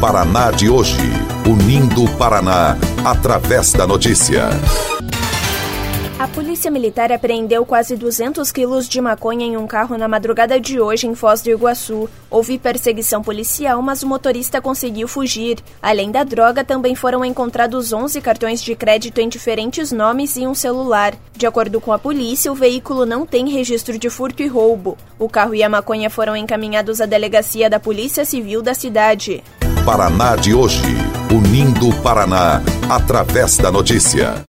Paraná de hoje, unindo o Paraná através da notícia. A Polícia Militar apreendeu quase 200 quilos de maconha em um carro na madrugada de hoje em Foz do Iguaçu. Houve perseguição policial, mas o motorista conseguiu fugir. Além da droga, também foram encontrados 11 cartões de crédito em diferentes nomes e um celular. De acordo com a polícia, o veículo não tem registro de furto e roubo. O carro e a maconha foram encaminhados à delegacia da Polícia Civil da cidade. Paraná de hoje, unindo o Paraná através da notícia.